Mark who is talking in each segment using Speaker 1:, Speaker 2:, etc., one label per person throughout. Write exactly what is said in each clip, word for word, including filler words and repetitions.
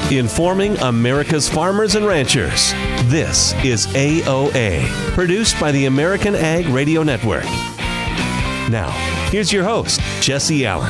Speaker 1: Informing America's farmers and ranchers. This is A O A, produced by the American Ag Radio Network. Now, here's your host, Jesse Allen.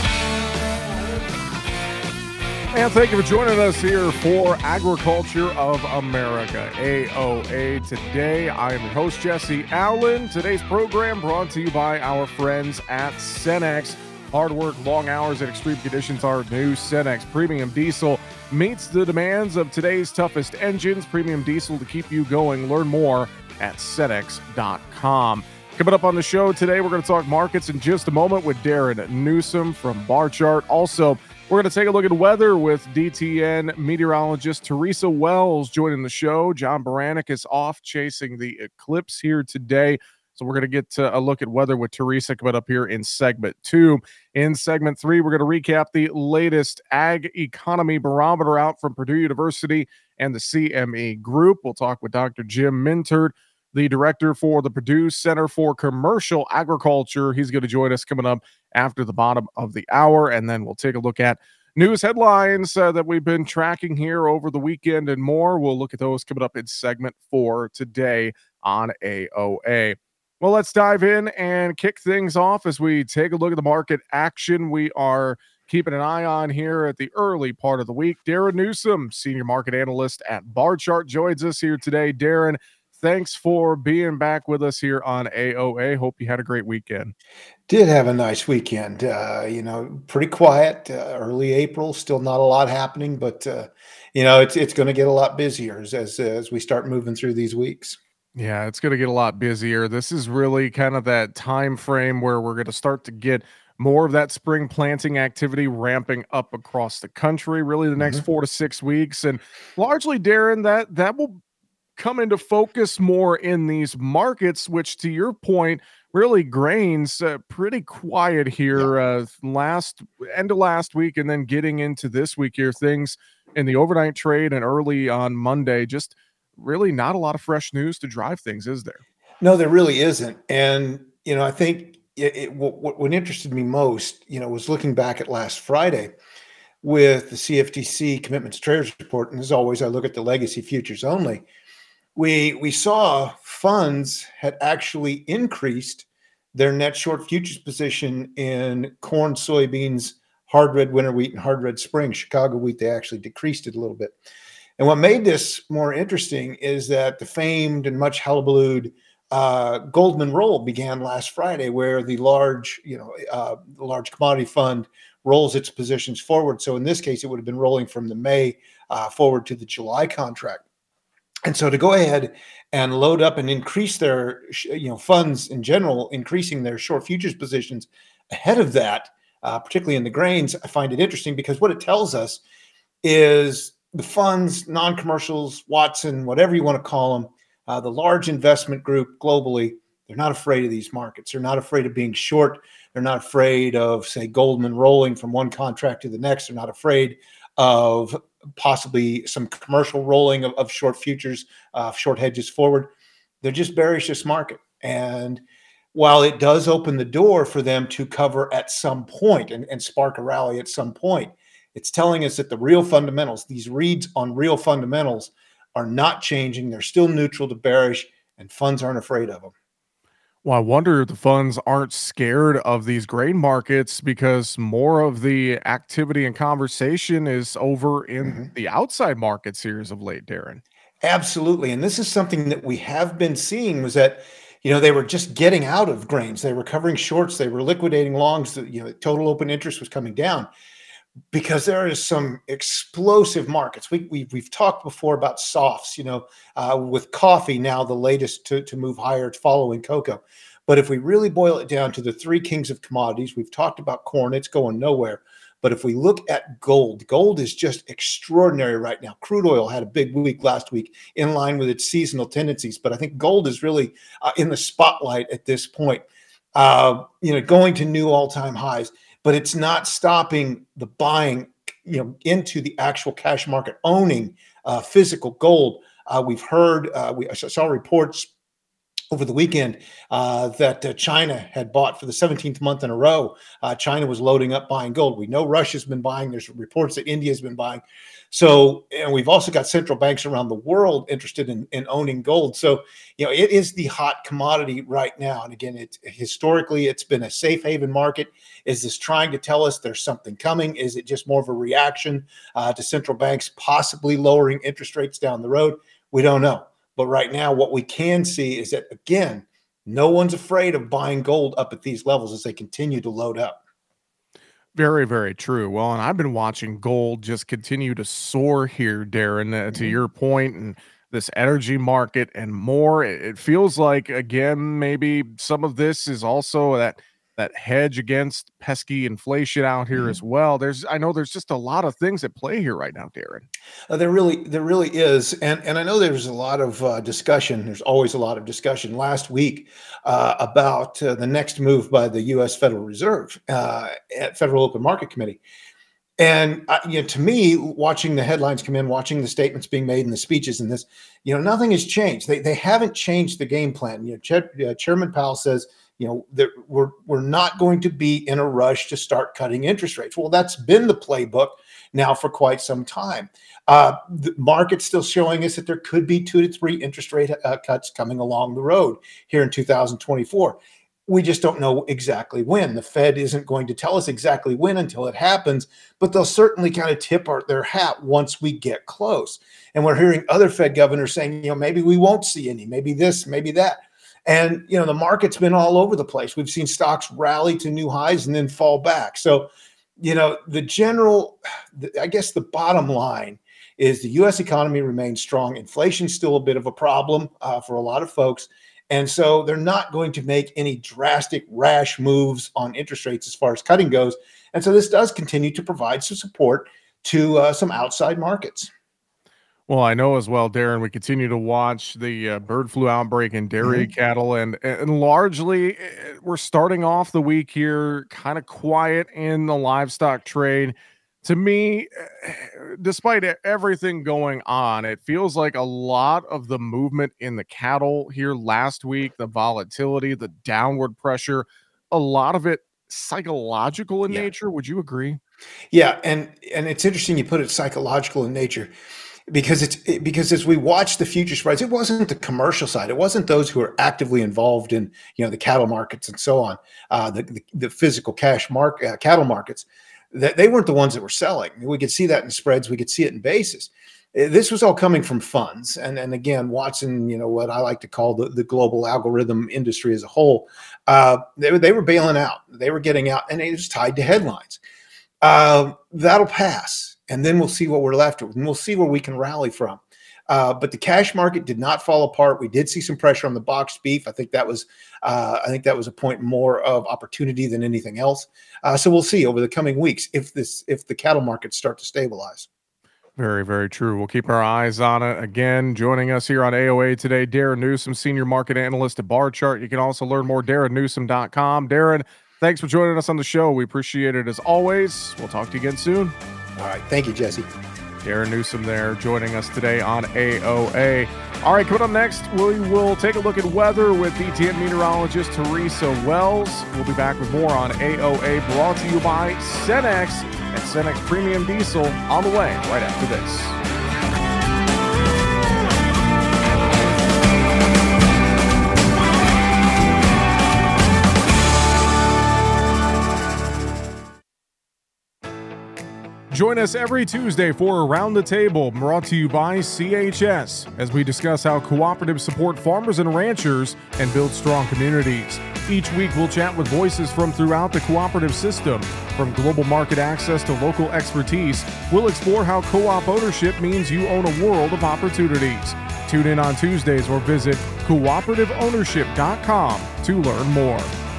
Speaker 2: And thank you for joining us here for Agriculture of America, A O A. Today, I am your host, Jesse Allen. Today's program brought to you by our friends at Cenex. Hard work, long hours, and extreme conditions. Our new Cenex Premium Diesel meets the demands of today's toughest engines. Premium Diesel to keep you going. Learn more at Cenex dot com. Coming up on the show today, we're going to talk markets in just a moment with Darren Newsom from Barchart. Also, we're going to take a look at weather with D T N meteorologist Teresa Wells joining the show. John Baranek is off chasing the eclipse here today. So we're going to get a look at weather with Teresa coming up here in segment two. In segment three, we're going to recap the latest ag economy barometer out from Purdue University and the C M E Group. We'll talk with Doctor Jim Mintert, the director for the Purdue Center for Commercial Agriculture. He's going to join us coming up after the bottom of the hour, and then we'll take a look at news headlines uh, that we've been tracking here over the weekend and more. We'll look at those coming up in segment four today on A O A. Well, let's dive in and kick things off as we take a look at the market action we are keeping an eye on here at the early part of the week. Darren Newsom, senior market analyst at Barchart, joins us here today. Darren, thanks for being back with us here on A O A. Hope you had a great weekend.
Speaker 3: Did have a nice weekend. Uh, you know, pretty quiet. Uh, early April, still not a lot happening, but uh, you know, it's it's going to get a lot busier as as, as we start moving through these weeks.
Speaker 2: Yeah, it's going to get a lot busier. This is really kind of that time frame where we're going to start to get more of that spring planting activity ramping up across the country, really the next mm-hmm. four to six weeks. And largely, Darren, that that will come into focus more in these markets, which to your point, really grains uh, pretty quiet here yeah. uh, last end of last week and then getting into this week here. Things in the overnight trade and early on Monday, just really not a lot of fresh news to drive things, is there?
Speaker 3: No, there really isn't. And, you know, I think it, it, what, what interested me most, you know, was looking back at last Friday with the C F T C Commitments Traders Report. And as always, I look at the legacy futures only. We, we saw funds had actually increased their net short futures position in corn, soybeans, hard red winter wheat, and hard red spring. Chicago wheat, they actually decreased it a little bit. And what made this more interesting is that the famed and much hullabalooed uh, Goldman roll began last Friday, where the large, you know, uh, the large commodity fund rolls its positions forward. So in this case, it would have been rolling from the May uh, forward to the July contract. And so to go ahead and load up and increase their, you know, funds in general, increasing their short futures positions ahead of that, uh, particularly in the grains, I find it interesting because what it tells us is the funds, non-commercials, Watson, whatever you want to call them, uh, the large investment group globally, they're not afraid of these markets. They're not afraid of being short. They're not afraid of, say, Goldman rolling from one contract to the next. They're not afraid of possibly some commercial rolling of, of short futures, uh, short hedges forward. They're just bearish this market. And while it does open the door for them to cover at some point and, and spark a rally at some point, it's telling us that the real fundamentals, these reads on real fundamentals, are not changing. They're still neutral to bearish, and funds aren't afraid of them.
Speaker 2: Well, I wonder if the funds aren't scared of these grain markets because more of the activity and conversation is over in mm-hmm. the outside markets here as of late, Darren.
Speaker 3: Absolutely. And this is something that we have been seeing was that, you know, they were just getting out of grains. They were covering shorts. They were liquidating longs. You know, total open interest was coming down. Because there is some explosive markets. We, we, we've talked before about softs, you know, uh, with coffee now the latest to, to move higher following cocoa. But if we really boil it down to the three kings of commodities, we've talked about corn, it's going nowhere. But if we look at gold, gold is just extraordinary right now. Crude oil had a big week last week in line with its seasonal tendencies. But I think gold is really uh, in the spotlight at this point, uh, you know, going to new all-time highs. But it's not stopping the buying, you know, into the actual cash market, owning uh, physical gold. Uh, we've heard, uh, we I saw reports over the weekend uh, that uh, China had bought for the seventeenth month in a row. Uh, China was loading up buying gold. We know Russia's been buying. There's reports that India's been buying. So, and we've also got central banks around the world interested in, in owning gold. So, you know, it is the hot commodity right now. And again, it historically, it's been a safe haven market. Is this trying to tell us there's something coming? Is it just more of a reaction uh, to central banks possibly lowering interest rates down the road? We don't know. But right now, what we can see is that, again, no one's afraid of buying gold up at these levels as they continue to load up.
Speaker 2: Very, very true. Well, and I've been watching gold just continue to soar here, Darren, uh, to
Speaker 3: Mhm.
Speaker 2: your point, and this energy market and more. It, it feels like, again, maybe some of this is also that that hedge against pesky inflation out here
Speaker 3: Mhm.
Speaker 2: as well. There's, I know there's just a lot of things at play here right now, Darren.
Speaker 3: Uh, there really, there really is, and and I know there's a lot of uh, discussion. There's always a lot of discussion. Last week uh, about uh, the next move by the U S Federal Reserve uh, at Federal Open Market Committee, and uh, you know, to me, watching the headlines come in, watching the statements being made and the speeches in this, you know, nothing has changed. They they haven't changed the game plan. You know, Ch- uh, Chairman Powell says, you know, that we're we're not going to be in a rush to start cutting interest rates. Well, that's been the playbook now for quite some time. Uh, the market's still showing us that there could be two to three interest rate uh, cuts coming along the road here in two thousand twenty-four. We just don't know exactly when. The Fed isn't going to tell us exactly when until it happens, but they'll certainly kind of tip our, their hat once we get close. And we're hearing other Fed governors saying, you know, maybe we won't see any, maybe this, maybe that. And, you know, the market's been all over the place. We've seen stocks rally to new highs and then fall back. So, you know, the general, I guess the bottom line is the U S economy remains strong. Inflation's still a bit of a problem uh, for a lot of folks. And so they're not going to make any drastic, rash moves on interest rates as far as cutting goes. And so this does continue to provide some support to uh, some outside markets.
Speaker 2: Well, I know as well, Darren, we continue to watch the uh, bird flu outbreak in dairy
Speaker 3: Mhm.
Speaker 2: cattle, and and largely eh, we're starting off the week here kind of quiet in the livestock trade. To me, eh, despite e- everything going on, it feels like a lot of the movement in the cattle here last week, the volatility, the downward pressure, a lot of it psychological in
Speaker 3: Yeah.
Speaker 2: nature. Would you agree?
Speaker 3: Yeah. And, and it's interesting you put it psychological in nature. Because it's it- because as we watch the future spreads, it wasn't the commercial side. It wasn't those who are actively involved in, you know, the cattle markets and so on, uh, the, the the physical cash mark uh, cattle markets. That they weren't the ones that were selling. We could see that in spreads. We could see it in basis. Uh, This was all coming from funds, and and again, Watson, you know, what I like to call the, the global algorithm industry as a whole. Uh, they were they were bailing out. They were getting out, and it was tied to headlines. Uh, that'll pass, and then we'll see what we're left with, and we'll see where we can rally from. Uh, but the cash market did not fall apart. We did see some pressure on the boxed beef. I think that was, uh, I think that was a point more of opportunity than anything else. Uh, so we'll see over the coming weeks if this, if the cattle markets start to stabilize.
Speaker 2: Very, very true. We'll keep our eyes on it. Again, joining us here on A O A today, Darren Newsom, Senior Market Analyst at Bar Chart. You can also learn more, darren newsom dot com. Darren, thanks for joining us on the show. We appreciate it as always. We'll talk to you again soon.
Speaker 3: All right, thank you, Jesse.
Speaker 2: Darren Newsom there joining us today on A O A. All right, coming up next, we will take a look at weather with D T N meteorologist Teresa Wells. We'll be back with more on A O A, brought to you by Cenex and Cenex Premium Diesel, on the way right after this. Join us every Tuesday for Around the Table, brought to you by C H S, as we discuss how cooperatives support farmers and ranchers and build strong communities. Each week, we'll chat with voices from throughout the cooperative system. From global market access to local expertise, we'll explore how co-op ownership means you own a world of opportunities. Tune in on Tuesdays or visit cooperative ownership dot com to learn more.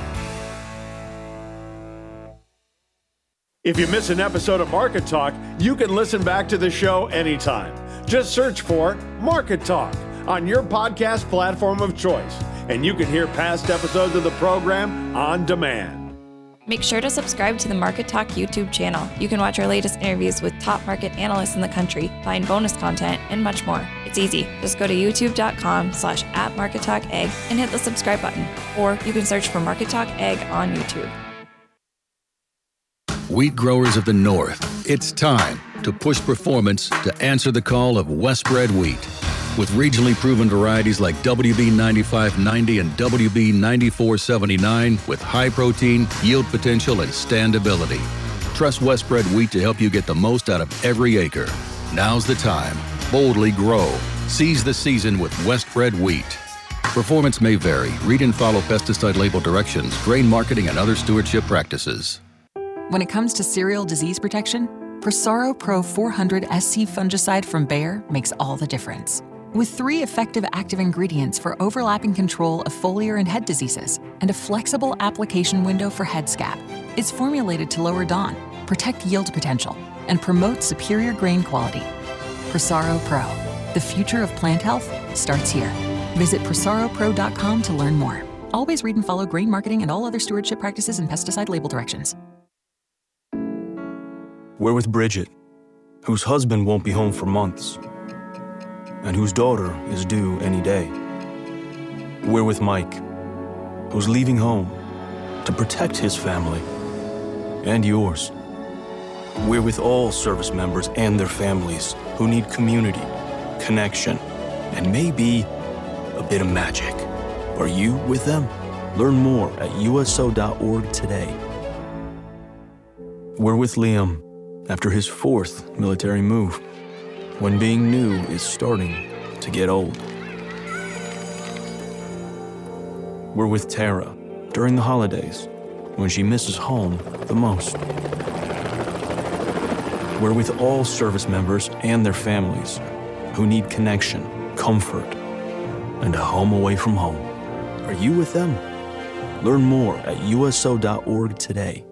Speaker 4: If you miss an episode of Market Talk, you can listen back to the show anytime. Just search for Market Talk on your podcast platform of choice, and you can hear past episodes of the program on demand.
Speaker 5: Make sure to subscribe to the Market Talk YouTube channel. You can watch our latest interviews with top market analysts in the country, find bonus content, and much more. It's It's easy. Just go to youtube.com slash at Market Talk Ag and hit the subscribe button. Or you can search for Market Talk Ag on YouTube.
Speaker 6: Wheat growers of the North, it's time to push performance to answer the call of Westbred wheat. With regionally proven varieties like W B ninety-five ninety and W B ninety-four seventy-nine with high protein, yield potential, and standability. Trust Westbred wheat to help you get the most out of every acre. Now's the time. Boldly grow. Seize the season with Westbred wheat. Performance may vary. Read and follow pesticide label directions, grain marketing, and other stewardship practices.
Speaker 7: When it comes to cereal disease protection, Prosaro Pro four hundred S C fungicide from Bayer makes all the difference. With three effective active ingredients for overlapping control of foliar and head diseases and a flexible application window for head scab, it's formulated to lower D O N, protect yield potential, and promote superior grain quality. Prosaro Pro. The future of plant health starts here. Visit prosaro pro dot com to learn more. Always read and follow grain marketing and all other stewardship practices and pesticide label directions.
Speaker 8: We're with Bridget, whose husband won't be home for months, and whose daughter is due any day. We're with Mike, who's leaving home to protect his family and yours. We're with all service members and their families who need community, connection, and maybe a bit of magic. Are you with them? Learn more at U S O dot org today. We're with Liam after his fourth military move, when being new is starting to get old. We're with Tara during the holidays, when she misses home the most. We're with all service members and their families who need connection, comfort, and a home away from home. Are you with them? Learn more at U S O dot org today.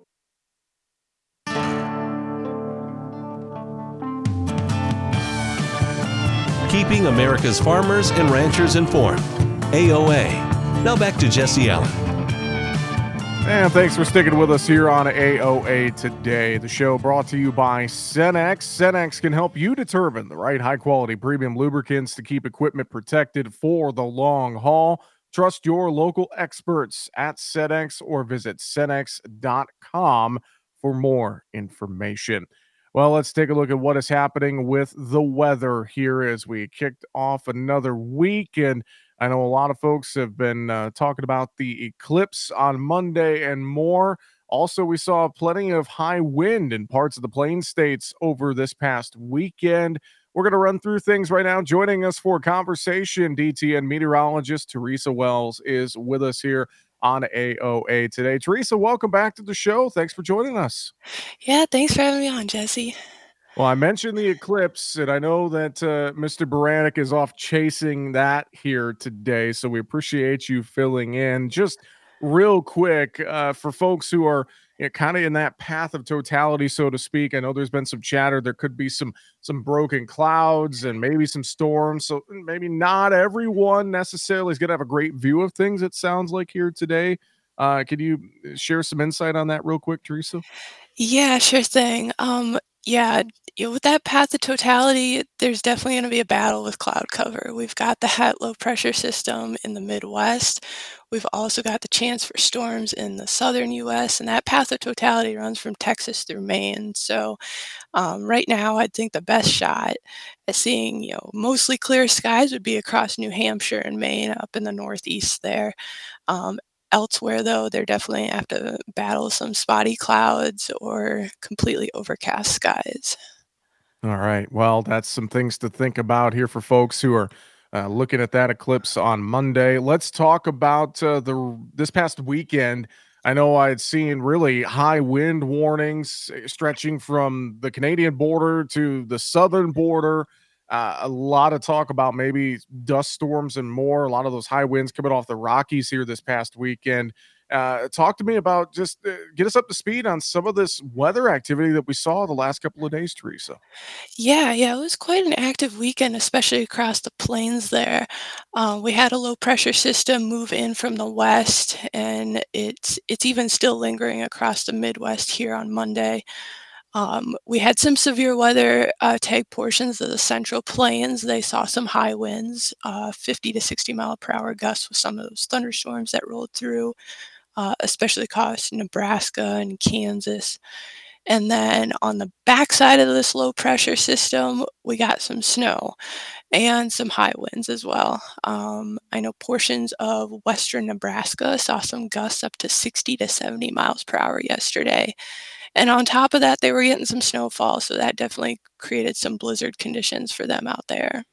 Speaker 1: Keeping America's farmers and ranchers informed. A O A. Now back to Jesse Allen.
Speaker 2: And thanks for sticking with us here on A O A Today. The show brought to you by Cenex. Cenex can help you determine the right high-quality premium lubricants to keep equipment protected for the long haul. Trust your local experts at Cenex or visit cenex dot com for more information. Well, let's take a look at what is happening with the weather here as we kicked off another week. And I know a lot of folks have been uh, talking about the eclipse on Monday and more. Also, we saw plenty of high wind in parts of the Plains states over this past weekend. We're going to run through things right now. Joining us for a conversation, D T N meteorologist Teresa Wells is with us here on A O A Today. Teresa, welcome back to the show. Thanks for joining us.
Speaker 9: Yeah, thanks for having me on, Jesse.
Speaker 2: Well, I mentioned the eclipse, and I know that uh, Mister Baranek is off chasing that here today, so we appreciate you filling in. Just real quick, uh, for folks who are you know, kind of in that path of totality, so to speak, I know there's been some chatter. There could be some some broken clouds and maybe some storms, so maybe not everyone necessarily is going to have a great view of things, it sounds like, here today. Uh, could you share some insight on that real quick, Teresa?
Speaker 9: Yeah, sure thing. Um, yeah, you know, with that path of totality, there's definitely going to be a battle with cloud cover. We've got the high low pressure system in the Midwest. We've also got the chance for storms in the southern U S, and that path of totality runs from Texas through Maine. So um, right now, I think the best shot at seeing, you know, mostly clear skies would be across New Hampshire and Maine up in the northeast there. Um, Elsewhere, though, they're definitely have to battle some spotty clouds or completely overcast skies.
Speaker 2: All right. Well, that's some things to think about here for folks who are uh, looking at that eclipse on Monday. Let's talk about uh, the this past weekend. I know I had seen really high wind warnings stretching from the Canadian border to the southern border. Uh, a lot of talk about maybe dust storms and more. A lot of those high winds coming off the Rockies here this past weekend. Uh, talk to me about just uh, get us up to speed on some of this weather activity that we saw the last couple of days, Teresa.
Speaker 9: Yeah, yeah, it was quite an active weekend, especially across the plains there. Uh, we had a low pressure system move in from the west, and it's it's even still lingering across the Midwest here on Monday. Um, we had some severe weather uh, take portions of the Central Plains. They saw some high winds, uh, fifty to sixty mile per hour gusts with some of those thunderstorms that rolled through, uh, especially across Nebraska and Kansas. And then on the backside of this low pressure system, we got some snow and some high winds as well. Um, I know portions of western Nebraska saw some gusts up to sixty to seventy miles per hour yesterday. And on top of that, they were getting some snowfall, so that definitely created some blizzard conditions for them out there.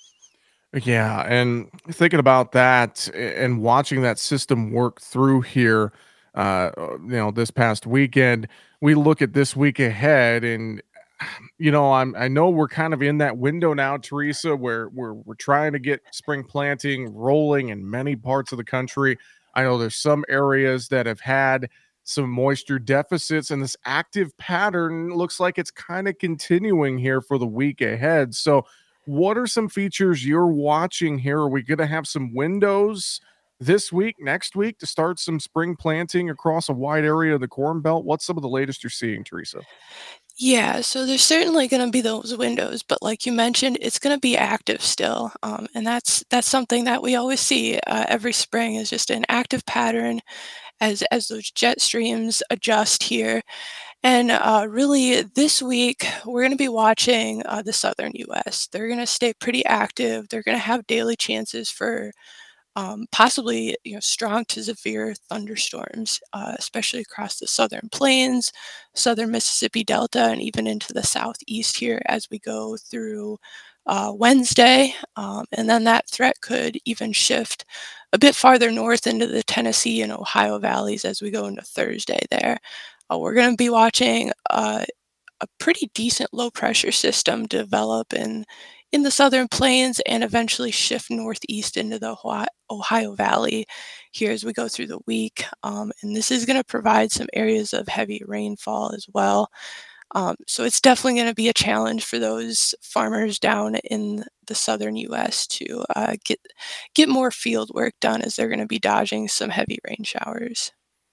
Speaker 2: Yeah, and thinking about that a- and watching that system work through here, uh, uh, you know, this past weekend, we look at this week ahead, and you know, I'm I know we're kind of in that window now, Teresa, where we're we're trying to get spring planting rolling in many parts of the country. I know there's some areas that have had some moisture deficits, and this active pattern looks like it's kind of continuing here for the week ahead. So what are some features you're watching here? Are we going to have some windows this week, next week to start some spring planting across a wide area of the Corn Belt? What's some of the latest you're seeing, Teresa?
Speaker 9: Yeah, so there's certainly going to be those windows, but like you mentioned, it's going to be active still, um, and that's that's something that we always see uh, every spring is just an active pattern as as those jet streams adjust here. And uh, really, this week we're going to be watching uh, the southern U S. They're going to stay pretty active. They're going to have daily chances for um, possibly you know strong to severe thunderstorms, uh, especially across the southern plains, southern Mississippi Delta, and even into the southeast here as we go through uh, Wednesday. Um, and then that threat could even shift a bit farther north into the Tennessee and Ohio valleys as we go into Thursday there. Uh, we're going to be watching uh, a pretty decent low pressure system develop in in the southern plains and eventually shift northeast into the Ohio, Ohio Valley here as we go through the week. Um, and this is going to provide some areas of heavy rainfall as well. Um, so it's definitely going to be a challenge for those farmers down in the southern U S to uh, get get more field work done as they're going to be dodging some heavy rain showers.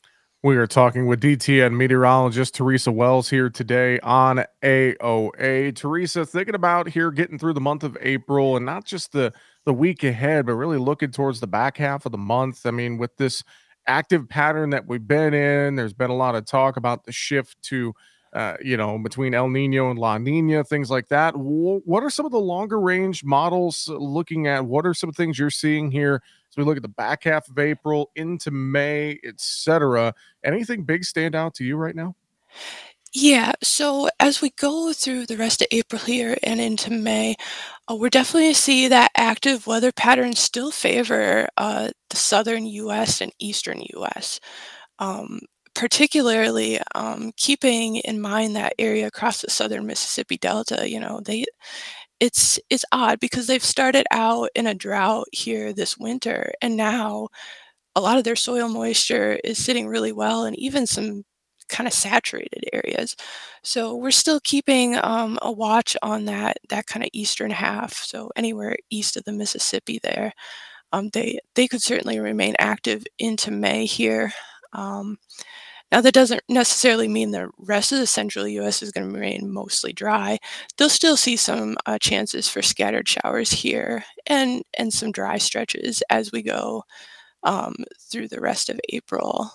Speaker 2: We are talking with D T N meteorologist Teresa Wells here today on A O A. Teresa, thinking about here getting through the month of April and not just the the week ahead, but really looking towards the back half of the month. I mean, with this active pattern that we've been in, there's been a lot of talk about the shift to, uh, you know, between El Nino and La Nina, things like that. Wh- What are some of the longer range models looking at? What are some things you're seeing here as we look at the back half of April into May, et cetera? Anything big stand out to you right now?
Speaker 9: Yeah, so as we go through the rest of April here and into May, uh, we're definitely gonna see that active weather patterns still favor uh, the southern U S and eastern U S. Um, Particularly um, keeping in mind that area across the southern Mississippi Delta, you know, they it's it's odd because they've started out in a drought here this winter, and now a lot of their soil moisture is sitting really well and even some kind of saturated areas. So we're still keeping um, a watch on that that kind of eastern half. So anywhere east of the Mississippi there, um, they they could certainly remain active into May here. Um, Now that doesn't necessarily mean the rest of the central U S is going to remain mostly dry. They'll still see some uh, chances for scattered showers here and and some dry stretches as we go um, through the rest of April.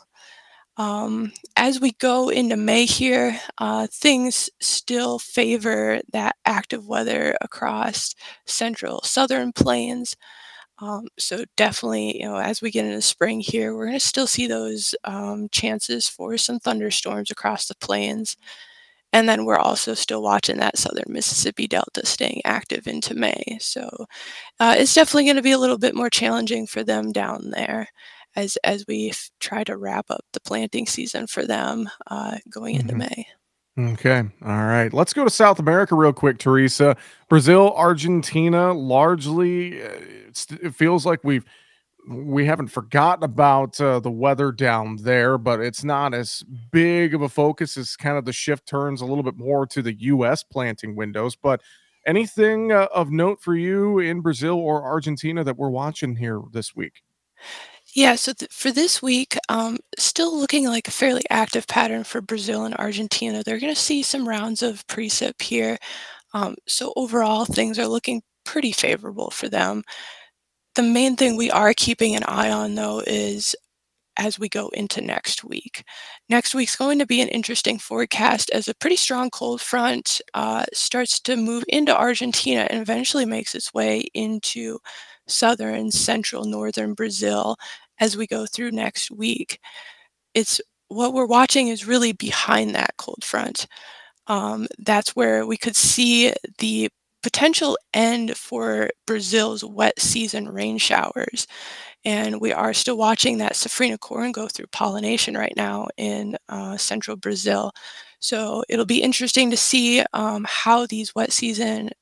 Speaker 9: Um, as we go into May here, uh, things still favor that active weather across central southern plains. Um, so definitely, you know, as we get into spring here, we're going to still see those um, chances for some thunderstorms across the plains. And then we're also still watching that southern Mississippi Delta staying active into May. So uh, it's definitely going to be a little bit more challenging for them down there as as we f- try to wrap up the planting season for them uh, going into
Speaker 2: Mhm.
Speaker 9: May.
Speaker 2: Okay. All right. Let's go to South America real quick, Teresa. Brazil, Argentina, largely, uh, it's, it feels like we've we haven't forgotten about uh, the weather down there, but it's not as big of a focus as kind of the shift turns a little bit more to the U S planting windows. But anything uh, of note for you in Brazil or Argentina that we're watching here this week?
Speaker 9: Yeah, so th- for this week, um, still looking like a fairly active pattern for Brazil and Argentina. They're going to see some rounds of precip here. Um, so overall, things are looking pretty favorable for them. The main thing we are keeping an eye on, though, is as we go into next week. Next week's going to be an interesting forecast as a pretty strong cold front uh, starts to move into Argentina and eventually makes its way into southern, central, northern Brazil as we go through next week. It's what we're watching is really behind that cold front. Um, that's where we could see the potential end for Brazil's wet season rain showers. And we are still watching that safrinha corn go through pollination right now in uh, central Brazil. So it'll be interesting to see um, how these wet season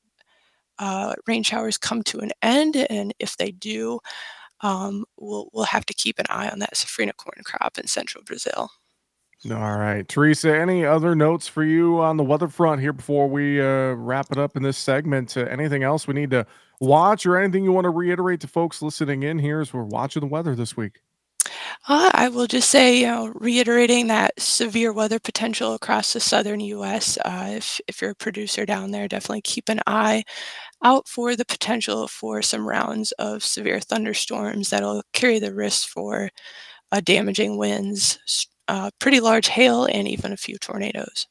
Speaker 9: uh, rain showers come to an end. And if they do, um, we'll, we'll have to keep an eye on that safrinha corn crop in central Brazil.
Speaker 2: All right, Teresa, any other notes for you on the weather front here before we uh, wrap it up in this segment? Uh, anything else we need to watch or anything you want to reiterate to folks listening in here as we're watching the weather this week?
Speaker 9: Uh, I will just say, you know, reiterating that severe weather potential across the southern U S. Uh, if, if you're a producer down there, definitely keep an eye out for the potential for some rounds of severe thunderstorms that'll carry the risk for uh, damaging winds, uh, pretty large hail, and even a few tornadoes.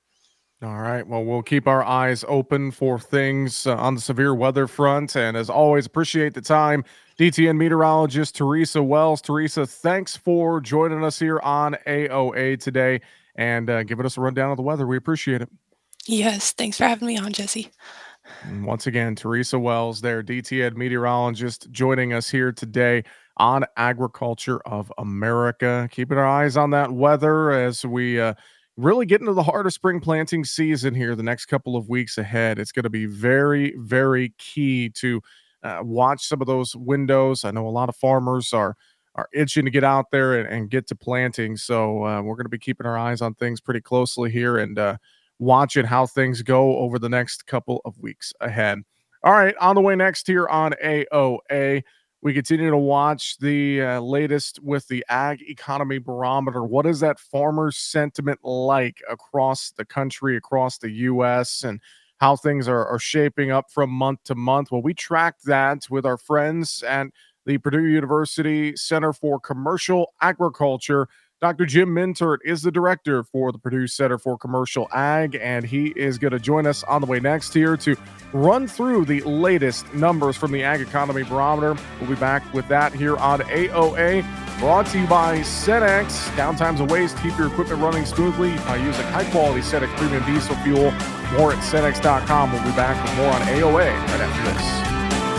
Speaker 2: All right. Well, we'll keep our eyes open for things uh, on the severe weather front. And as always, appreciate the time. D T N meteorologist Teresa Wells. Teresa, thanks for joining us here on A O A today and uh, giving us a rundown of the weather. We appreciate it.
Speaker 9: Yes. Thanks for having me on, Jesse.
Speaker 2: And once again, Teresa Wells there, D T N meteorologist, joining us here today on Agriculture of America. Keeping our eyes on that weather as we uh, really get into the heart of spring planting season here the next couple of weeks ahead. It's going to be very, very key to uh, watch some of those windows. I know a lot of farmers are are itching to get out there and, and get to planting. So uh, we're going to be keeping our eyes on things pretty closely here and uh, watching how things go over the next couple of weeks ahead. All right, on the way next here on A O A, we continue to watch the uh, latest with the Ag Economy Barometer. What is that farmer sentiment like across the country, across the U S, and how things are, are shaping up from month to month? Well, we tracked that with our friends at the Purdue University Center for Commercial Agriculture. Doctor Jim Mintert is the director for the Purdue Center for Commercial Ag, and he is going to join us on the way next here to run through the latest numbers from the Ag Economy Barometer. We'll be back with that here on A O A, brought to you by Cenex. Downtime's a waste. Keep your equipment running smoothly by using high-quality Cenex premium diesel fuel. More at Cenex dot com. We'll be back with more on A O A right after this.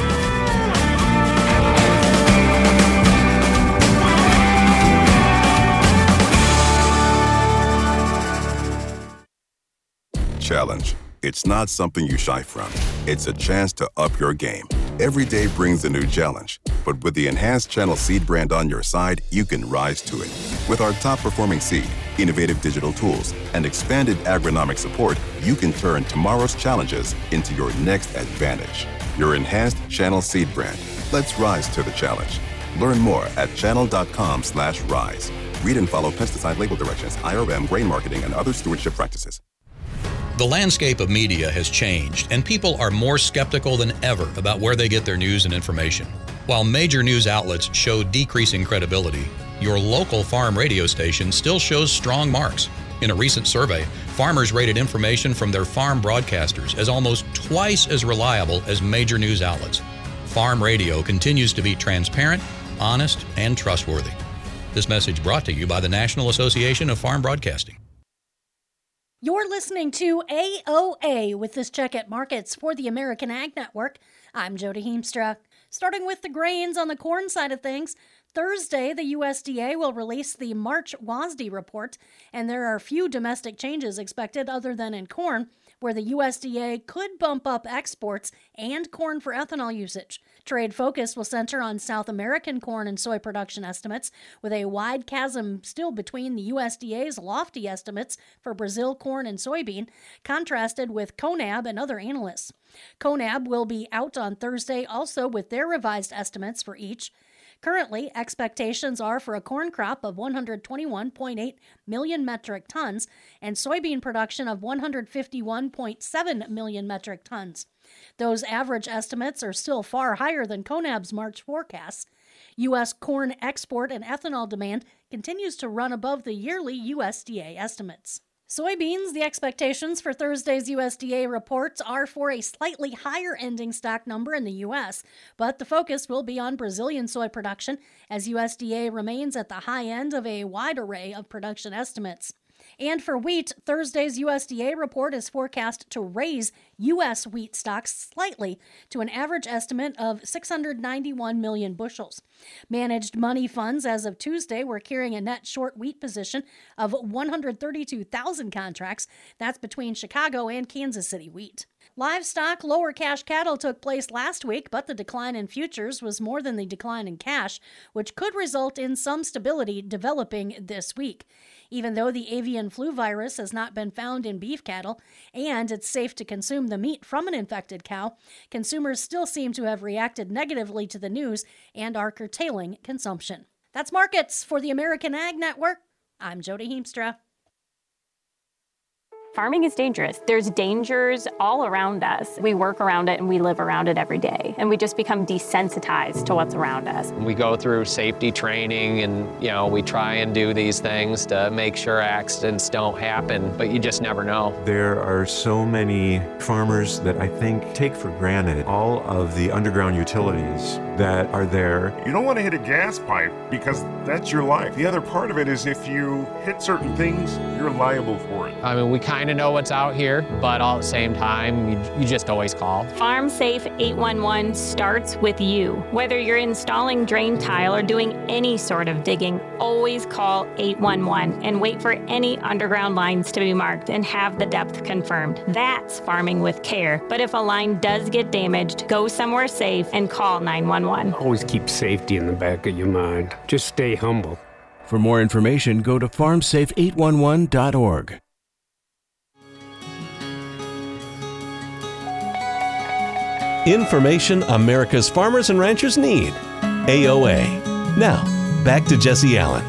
Speaker 10: Challenge. It's not something you shy from. It's a chance to up your game. Every day brings a new challenge, but with the enhanced Channel Seed brand on your side, you can rise to it. With our top-performing seed, innovative digital tools, and expanded agronomic support, you can turn tomorrow's challenges into your next advantage. Your enhanced Channel Seed brand. Let's rise to the challenge. Learn more at channel dot com slash rise. Read and follow pesticide label directions, I R M, grain marketing, and other stewardship practices.
Speaker 11: The landscape of media has changed, and people are more skeptical than ever about where they get their news and information. While major news outlets show decreasing credibility, your local farm radio station still shows strong marks. In a recent survey, farmers rated information from their farm broadcasters as almost twice as reliable as major news outlets. Farm radio continues to be transparent, honest, and trustworthy. This message brought to you by the National Association of Farm Broadcasting.
Speaker 12: You're listening to A O A with this check at markets for the American Ag Network. I'm Jody Heemstra. Starting with the grains on the corn side of things, Thursday, the U S D A will release the March W A S D report, and there are few domestic changes expected other than in corn, where the U S D A could bump up exports and corn for ethanol usage. Trade focus will center on South American corn and soy production estimates, with a wide chasm still between the U S D A's lofty estimates for Brazil corn and soybean, contrasted with CONAB and other analysts. CONAB will be out on Thursday also with their revised estimates for each. Currently, expectations are for a corn crop of one hundred twenty-one point eight million metric tons and soybean production of one hundred fifty-one point seven million metric tons. Those average estimates are still far higher than CONAB's March forecasts. U S corn export and ethanol demand continues to run above the yearly U S D A estimates. Soybeans, the expectations for Thursday's U S D A reports are for a slightly higher ending stock number in the U S, but the focus will be on Brazilian soy production as U S D A remains at the high end of a wide array of production estimates. And for wheat, Thursday's U S D A report is forecast to raise U S wheat stocks slightly to an average estimate of six hundred ninety-one million bushels. Managed money funds as of Tuesday were carrying a net short wheat position of one hundred thirty-two thousand contracts. That's between Chicago and Kansas City wheat. Livestock lower cash cattle took place last week, but the decline in futures was more than the decline in cash, which could result in some stability developing this week. Even though the avian flu virus has not been found in beef cattle and it's safe to consume the meat from an infected cow, consumers still seem to have reacted negatively to the news and are curtailing consumption. That's markets for the American Ag Network. I'm Jody Heemstra.
Speaker 13: Farming is dangerous. There's dangers all around us. We work around it and we live around it every day. And we just become desensitized to what's around us.
Speaker 14: We go through safety training and, you know, we try and do these things to make sure accidents don't happen, but you just never know.
Speaker 15: There are so many farmers that I think take for granted all of the underground utilities that are there.
Speaker 16: You don't want to hit a gas pipe because that's your life. The other part of it is if you hit certain things, you're liable for it.
Speaker 14: I mean, we kind of know what's out here, but all at the same time, you, you just always call.
Speaker 13: Farm Safe eight one one starts with you. Whether you're installing drain tile or doing any sort of digging, always call eight one one and wait for any underground lines to be marked and have the depth confirmed. That's farming with care. But if a line does get damaged, go somewhere safe and call nine one one.
Speaker 17: Always keep safety in the back of your mind. Just stay humble.
Speaker 1: For more information, go to farm safe eight one one dot org. Information America's farmers and ranchers need. A O A. Now, back to Jesse Allen.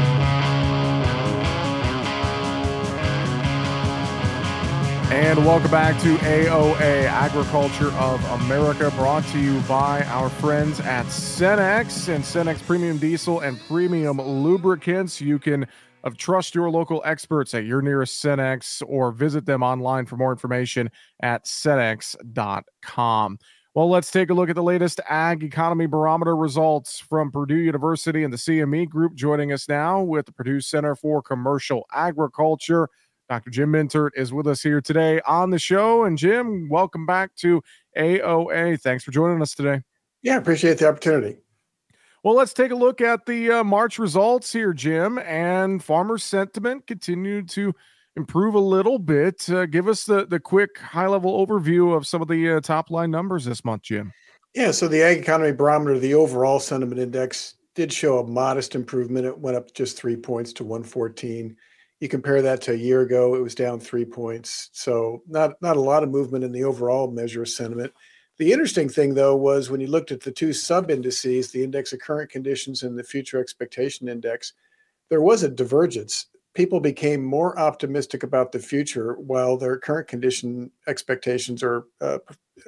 Speaker 2: And welcome back to A O A, Agriculture of America, brought to you by our friends at Cenex and Cenex Premium Diesel and Premium Lubricants. You can uh, trust your local experts at your nearest Cenex or visit them online for more information at cenex dot com. Well, let's take a look at the latest Ag Economy Barometer results from Purdue University and the C M E Group. Joining us now with the Purdue Center for Commercial Agriculture, Doctor Jim Mintert is with us here today on the show. And Jim, welcome back to A O A. Thanks for joining us today.
Speaker 3: Yeah, appreciate the opportunity.
Speaker 2: Well, let's take a look at the uh, March results here, Jim. And farmer sentiment continued to improve a little bit. Uh, give us the, the quick high-level overview of some of the uh, top-line numbers this month, Jim.
Speaker 3: Yeah, so the Ag Economy Barometer, the overall sentiment index, did show a modest improvement. It went up just three points to one fourteen. You compare that to a year ago, it was down three points. So not, not a lot of movement in the overall measure of sentiment. The interesting thing, though, was when you looked at the two sub-indices, the index of current conditions and the future expectation index, there was a divergence. People became more optimistic about the future while their current condition expectations or uh,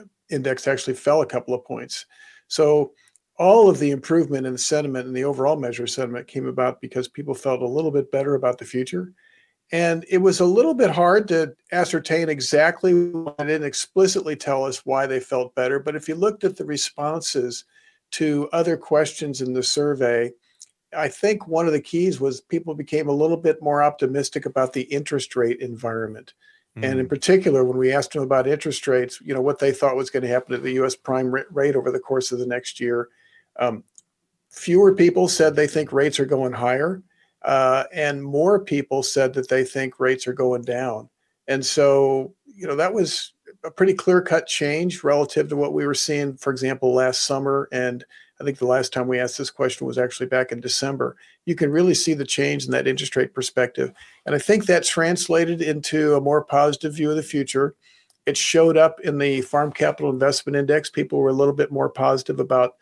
Speaker 3: index actually fell a couple of points. So all of the improvement in the sentiment and the overall measure of sentiment came about because people felt a little bit better about the future. And it was a little bit hard to ascertain exactly why. They didn't explicitly tell us why they felt better. But if you looked at the responses to other questions in the survey, I think one of the keys was people became a little bit more optimistic about the interest rate environment. Mm-hmm. And in particular, when we asked them about interest rates, you know, what they thought was going to happen to the U S prime rate over the course of the next year, um, fewer people said they think rates are going higher. Uh, and more people said that they think rates are going down. And so, you know, that was a pretty clear-cut change relative to what we were seeing, for example, last summer. And I think the last time we asked this question was actually back in December. You can really see the change in that interest rate perspective. And I think that translated into a more positive view of the future. It showed up in the Farm Capital Investment Index. People were a little bit more positive about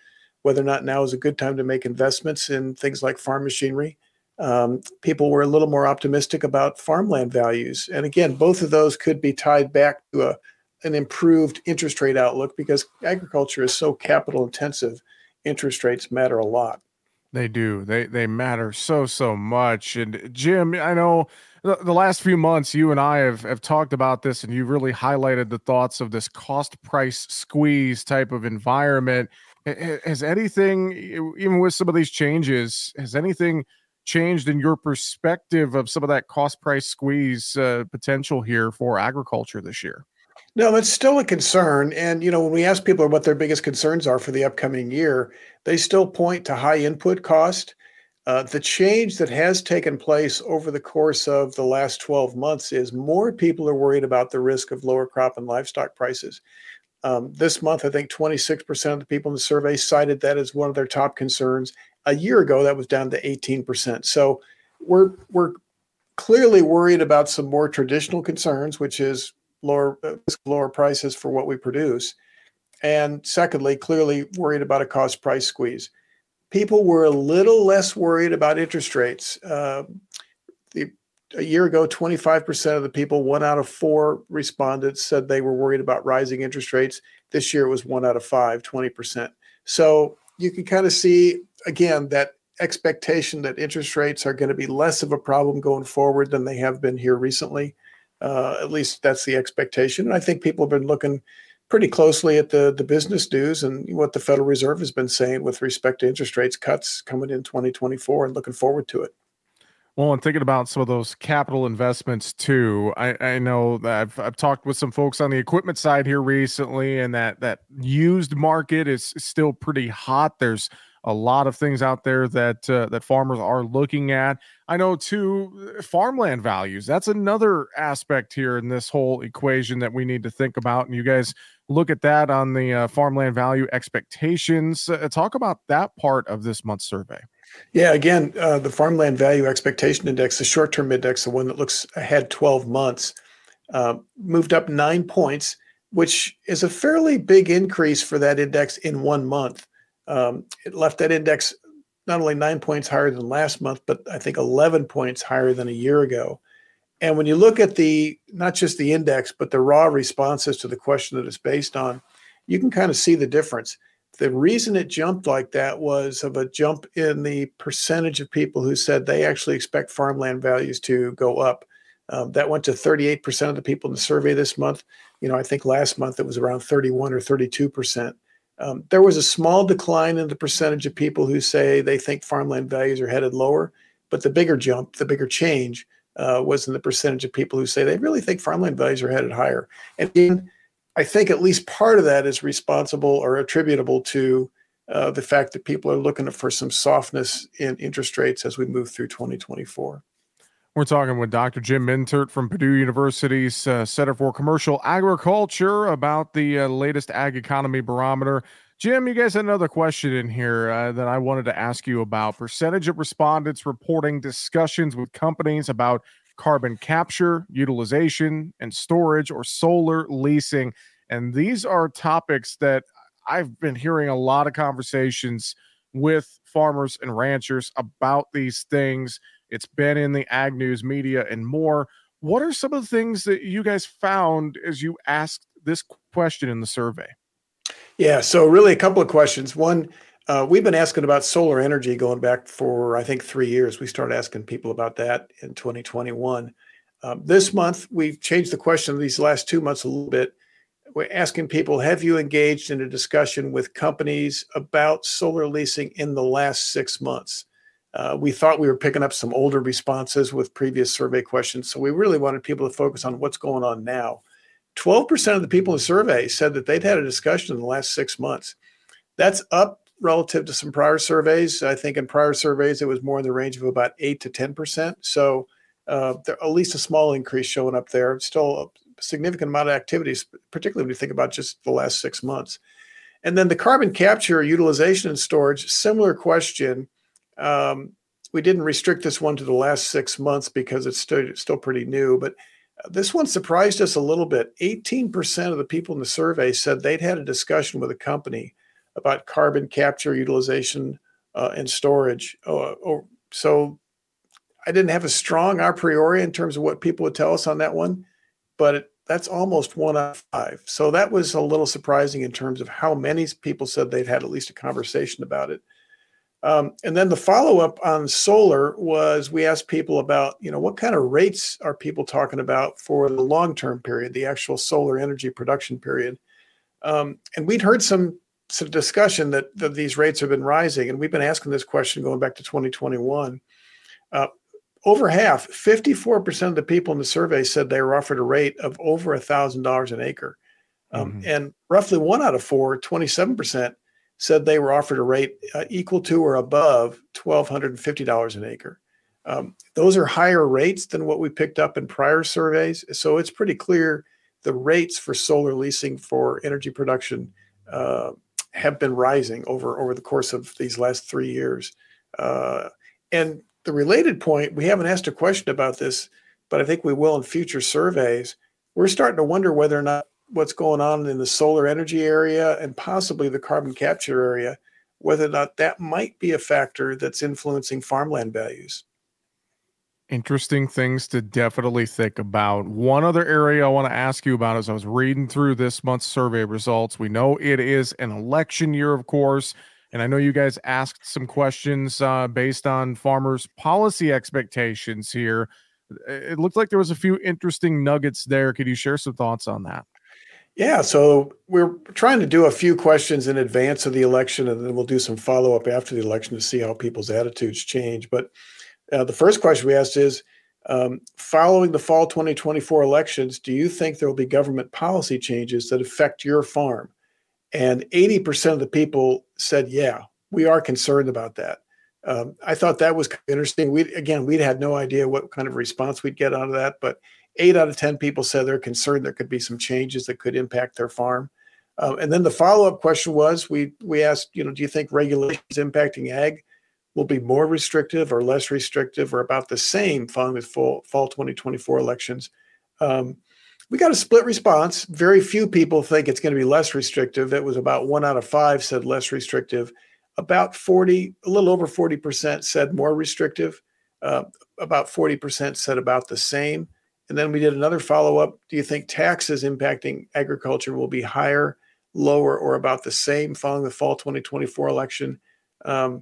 Speaker 18: whether or not now is a good time to make investments in things like farm machinery. Um, people were a little more optimistic about farmland values. And again, both of those could be tied back to a, an improved interest rate outlook because agriculture is so capital intensive. Interest rates matter a lot.
Speaker 2: They do. They they matter so, so much. And Jim, I know the, the last few months you and I have, have talked about this, and you really highlighted the thoughts of this cost price squeeze type of environment. Has anything, even with some of these changes, has anything changed in your perspective of some of that cost price squeeze uh, potential here for agriculture this year?
Speaker 18: No, it's still a concern. And, you know, when we ask people what their biggest concerns are for the upcoming year, they still point to high input cost. Uh, the change that has taken place over the course of the last twelve months is more people are worried about the risk of lower crop and livestock prices. Um, this month, I think twenty-six percent of the people in the survey cited that as one of their top concerns. A year ago, that was down to eighteen percent. So we're we're clearly worried about some more traditional concerns, which is lower uh, lower prices for what we produce. And secondly, clearly worried about a cost price squeeze. People were a little less worried about interest rates. Uh, the, a year ago, twenty-five percent of the people, one out of four respondents said they were worried about rising interest rates. This year it was one out of five, twenty percent. So you can kind of see, again, that expectation that interest rates are going to be less of a problem going forward than they have been here recently. Uh, at least that's the expectation. And I think people have been looking pretty closely at the, the business news and what the Federal Reserve has been saying with respect to interest rates cuts coming in twenty twenty-four and looking forward to it.
Speaker 2: Well, and thinking about some of those capital investments too, I, I know that I've, I've talked with some folks on the equipment side here recently, and that that used market is still pretty hot. There's a lot of things out there that uh, that farmers are looking at. I know too, farmland values. That's another aspect here in this whole equation that we need to think about. And you guys look at that on the uh, farmland value expectations. Uh, talk about that part of this month's survey.
Speaker 18: Yeah, again, uh, the Farmland Value Expectation Index, the short-term index, the one that looks ahead twelve months, uh, moved up nine points, which is a fairly big increase for that index in one month. Um, it left that index not only nine points higher than last month, but I think eleven points higher than a year ago. And when you look at the, not just the index, but the raw responses to the question that it's based on, you can kind of see the difference. The reason it jumped like that was of a jump in the percentage of people who said they actually expect farmland values to go up. Um, that went to thirty-eight percent of the people in the survey this month. You know, I think last month it was around thirty-one or thirty-two percent. Um, there was a small decline in the percentage of people who say they think farmland values are headed lower, but the bigger jump, the bigger change uh, was in the percentage of people who say they really think farmland values are headed higher. And again, I think at least part of that is responsible or attributable to uh, the fact that people are looking for some softness in interest rates as we move through twenty twenty-four.
Speaker 2: We're talking with Doctor Jim Mintert from Purdue University's uh, Center for Commercial Agriculture about the uh, latest Ag Economy Barometer. Jim, you guys had another question in here uh, that I wanted to ask you about. Percentage of respondents reporting discussions with companies about carbon capture, utilization, and storage, or solar leasing. And these are topics that I've been hearing a lot of conversations with farmers and ranchers about these things. It's been in the ag news media and more. What are some of the things that you guys found as you asked this question in the survey?
Speaker 18: Yeah, so really a couple of questions. One, uh, we've been asking about solar energy going back for, I think, three years. We started asking people about that in twenty twenty-one. Um, this month, we've changed the question these last two months a little bit. We're asking people, have you engaged in a discussion with companies about solar leasing in the last six months? Uh, we thought we were picking up some older responses with previous survey questions, so we really wanted people to focus on what's going on now. twelve percent of the people in the survey said that they'd had a discussion in the last six months. That's up relative to some prior surveys. I think in prior surveys, it was more in the range of about eight to ten percent. So uh, there, at least a small increase showing up there. Still a significant amount of activities, particularly when you think about just the last six months. And then the carbon capture, utilization, and storage, similar question. Um, we didn't restrict this one to the last six months because it's still, still pretty new, but this one surprised us a little bit. eighteen percent of the people in the survey said they'd had a discussion with a company about carbon capture, utilization, uh, and storage. Uh, oh, so I didn't have a strong a priori in terms of what people would tell us on that one, but it, that's almost one out of five. So that was a little surprising in terms of how many people said they'd had at least a conversation about it. Um, and then the follow-up on solar was we asked people about, you know, what kind of rates are people talking about for the long-term period, the actual solar energy production period. Um, and we'd heard some, some discussion that, that these rates have been rising. And we've been asking this question going back to twenty twenty-one. Uh, over half, fifty-four percent of the people in the survey said they were offered a rate of over one thousand dollars an acre. Um, mm-hmm. And roughly one out of four, twenty-seven percent, said they were offered a rate uh, equal to or above one thousand two hundred fifty dollars an acre. Um, those are higher rates than what we picked up in prior surveys. So it's pretty clear the rates for solar leasing for energy production uh, have been rising over, over the course of these last three years. Uh, and the related point, we haven't asked a question about this, but I think we will in future surveys. We're starting to wonder whether or not what's going on in the solar energy area and possibly the carbon capture area, whether or not that might be a factor that's influencing farmland values.
Speaker 2: Interesting things to definitely think about. One other area I want to ask you about as I was reading through this month's survey results. We know it is an election year, of course, and I know you guys asked some questions uh, based on farmers' policy expectations here. It looked like there was a few interesting nuggets there. Could you share some thoughts on that?
Speaker 18: Yeah, so we're trying to do a few questions in advance of the election, and then we'll do some follow-up after the election to see how people's attitudes change. But uh, the first question we asked is, um, following the fall twenty twenty-four elections, do you think there will be government policy changes that affect your farm? And eighty percent of the people said, yeah, we are concerned about that. Um, I thought that was interesting. We again, we'd had no idea what kind of response we'd get out of that, but eight out of ten people said they're concerned there could be some changes that could impact their farm. Um, and then the follow-up question was, we we asked, you know, do you think regulations impacting ag will be more restrictive or less restrictive or about the same following the fall, fall twenty twenty-four elections? Um, we got a split response. Very few people think it's going to be less restrictive. It was about one out of five said less restrictive. About forty, a little over forty percent said more restrictive. Uh, about forty percent said about the same. And then we did another follow-up. Do you think taxes impacting agriculture will be higher, lower, or about the same following the fall twenty twenty-four election? Um,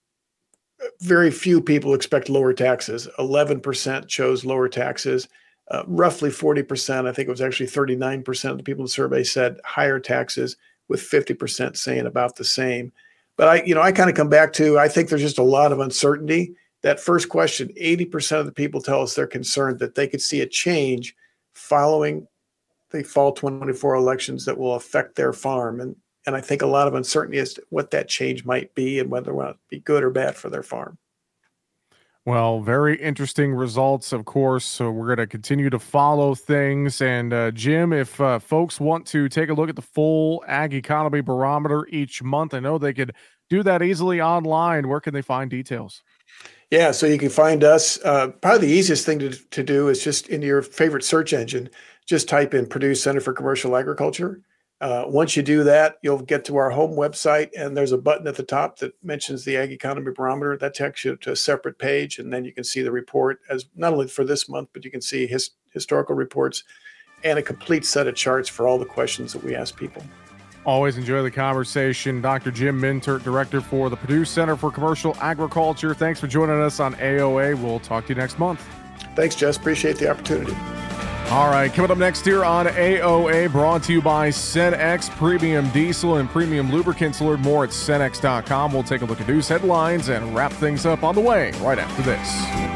Speaker 18: very few people expect lower taxes. eleven percent chose lower taxes. Uh, roughly forty percent, I think it was actually thirty-nine percent of the people in the survey said higher taxes, with fifty percent saying about the same. But I, you know, I kind of come back to, I think there's just a lot of uncertainty. That first question, eighty percent of the people tell us they're concerned that they could see a change following the fall twenty twenty-four elections that will affect their farm. And, and I think a lot of uncertainty as to what that change might be and whether it will be good or bad for their farm.
Speaker 2: Well, very interesting results, of course. So we're going to continue to follow things. And uh, Jim, if uh, folks want to take a look at the full Ag Economy Barometer each month, I know they could do that easily online. Where can they find details?
Speaker 18: Yeah, so you can find us. Uh, probably the easiest thing to, to do is just in your favorite search engine, just type in Purdue Center for Commercial Agriculture. Uh, once you do that, you'll get to our home website, and there's a button at the top that mentions the Ag Economy Barometer. That takes you to a separate page, and then you can see the report as not only for this month, but you can see his, historical reports and a complete set of charts for all the questions that we ask people.
Speaker 2: Always enjoy the conversation. Doctor Jim Mintert, Director for the Purdue Center for Commercial Agriculture. Thanks for joining us on A O A. We'll talk to you next month.
Speaker 18: Thanks, Jess. Appreciate the opportunity.
Speaker 2: All right, coming up next here on A O A, brought to you by Cenex Premium Diesel and Premium Lubricants. Learn more at Cenex dot com. We'll take a look at news headlines and wrap things up on the way right after this.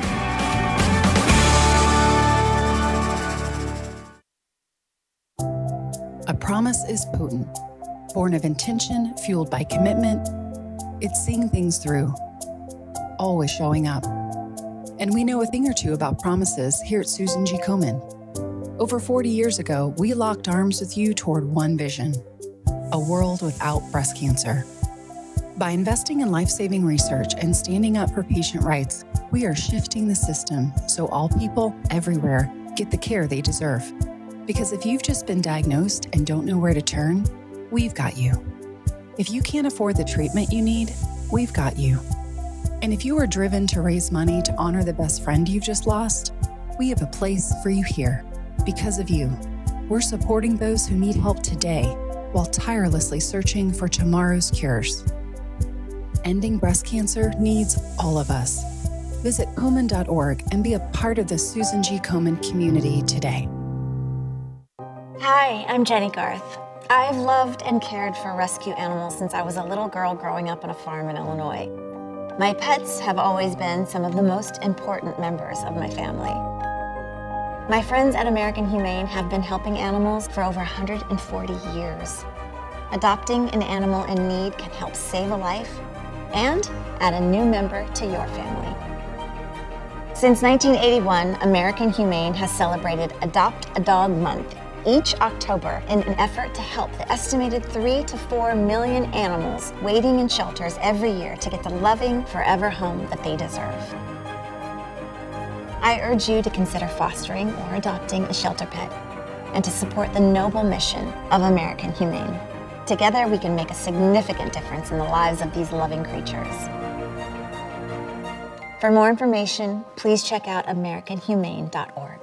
Speaker 7: A promise is potent. Born of intention, fueled by commitment, it's seeing things through, always showing up. And we know a thing or two about promises here at Susan G. Komen. Over forty years ago, we locked arms with you toward one vision, a world without breast cancer. By investing in life-saving research and standing up for patient rights, we are shifting the system so all people everywhere get the care they deserve. Because if you've just been diagnosed and don't know where to turn, we've got you.
Speaker 19: If you can't afford the treatment you need, we've got you. And if you are driven to raise money to honor the best friend you've just lost, we have a place for you here. Because of you, we're supporting those who need help today while tirelessly searching for tomorrow's cures. Ending breast cancer needs all of us. Visit Komen dot org and be a part of the Susan G. Komen community today.
Speaker 20: Hi, I'm Jenny Garth. I've loved and cared for rescue animals since I was a little girl growing up on a farm in Illinois. My pets have always been some of the most important members of my family. My friends at American Humane have been helping animals for over one hundred forty years. Adopting an animal in need can help save a life and add a new member to your family. Since nineteen eighty-one, American Humane has celebrated Adopt a Dog Month each October in an effort to help the estimated three to four million animals waiting in shelters every year to get the loving, forever home that they deserve. I urge you to consider fostering or adopting a shelter pet and to support the noble mission of American Humane. Together, we can make a significant difference in the lives of these loving creatures. For more information, please check out American Humane dot org.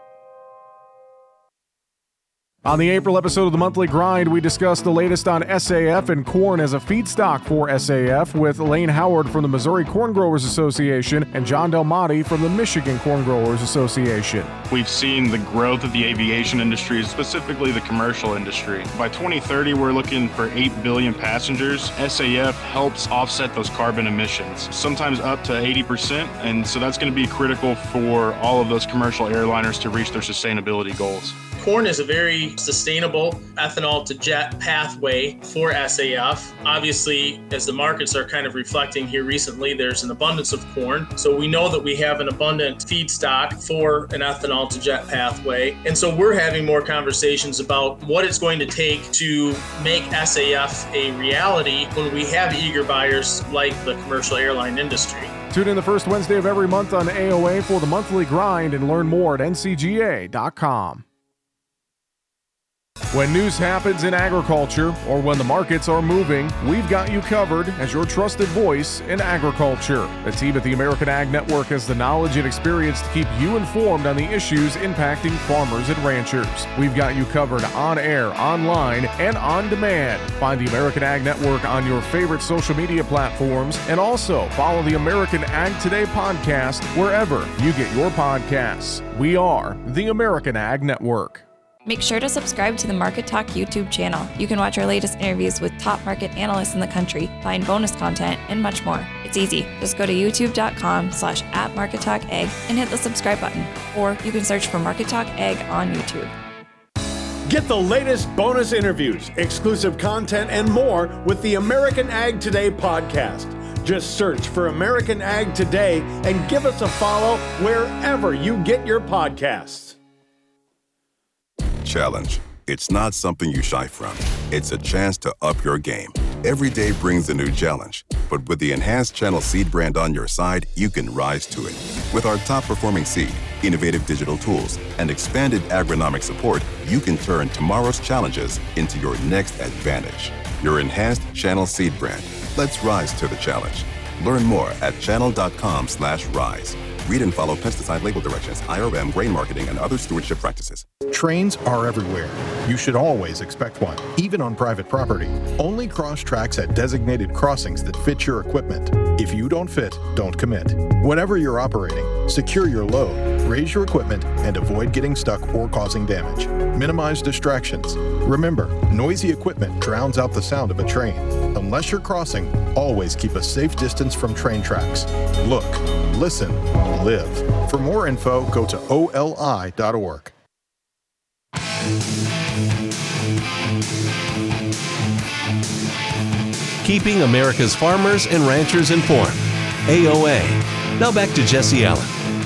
Speaker 2: On the April episode of the Monthly Grind, we discussed the latest on S A F and corn as a feedstock for S A F with Lane Howard from the Missouri Corn Growers Association and John Del Monte from the Michigan Corn Growers Association.
Speaker 21: We've seen the growth of the aviation industry, specifically the commercial industry. By twenty thirty, we're looking for eight billion passengers. S A F helps offset those carbon emissions, sometimes up to eighty percent, and so that's going to be critical for all of those commercial airliners to reach their sustainability goals.
Speaker 22: Corn is a very sustainable ethanol to jet pathway for S A F. Obviously, as the markets are kind of reflecting here recently, there's an abundance of corn. So we know that we have an abundant feedstock for an ethanol to jet pathway. And so we're having more conversations about what it's going to take to make S A F a reality when we have eager buyers like the commercial airline industry.
Speaker 2: Tune in the first Wednesday of every month on A O A for the Monthly Grind and learn more at N C G A dot com. When news happens in agriculture or when the markets are moving, we've got you covered as your trusted voice in agriculture. The team at the American Ag Network has the knowledge and experience to keep you informed on the issues impacting farmers and ranchers. We've got you covered on air, online, and on demand. Find the American Ag Network on your favorite social media platforms and also follow the American Ag Today podcast wherever you get your podcasts. We are the American Ag Network.
Speaker 5: Make sure to subscribe to the Market Talk YouTube channel. You can watch our latest interviews with top market analysts in the country, find bonus content, and much more. It's easy. Just go to youtube.com slash at Market Talk Ag and hit the subscribe button. Or you can search for Market Talk Ag on YouTube.
Speaker 4: Get the latest bonus interviews, exclusive content, and more with the American Ag Today podcast. Just search for American Ag Today and give us a follow wherever you get your podcasts.
Speaker 10: Challenge. It's not something you shy from. It's a chance to up your game. Every day brings a new challenge, but with the enhanced Channel Seed brand on your side, you can rise to it. With our top-performing seed, innovative digital tools, and expanded agronomic support, you can turn tomorrow's challenges into your next advantage. Your enhanced Channel Seed brand. Let's rise to the challenge. Learn more at channel.com slash rise. Read and follow pesticide label directions, I R M, grain marketing, and other stewardship practices.
Speaker 23: Trains are everywhere. You should always expect one, even on private property. Only cross tracks at designated crossings that fit your equipment. If you don't fit, don't commit. Whatever you're operating, secure your load, raise your equipment, and avoid getting stuck or causing damage. Minimize distractions. Remember, noisy equipment drowns out the sound of a train. Unless you're crossing, always keep a safe distance from train tracks. Look, listen, live. For more info, go to O L I dot org.
Speaker 1: Keeping America's farmers and ranchers informed. A O A. Now back to Jesse Allen.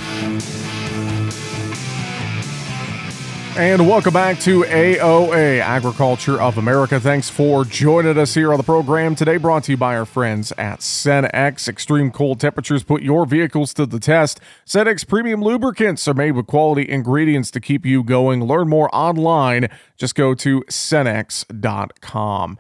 Speaker 2: And welcome back to A O A, Agriculture of America. Thanks for joining us here on the program today, brought to you by our friends at Cenex. Extreme cold temperatures put your vehicles to the test. Cenex premium lubricants are made with quality ingredients to keep you going. Learn more online. Just go to Cenex dot com.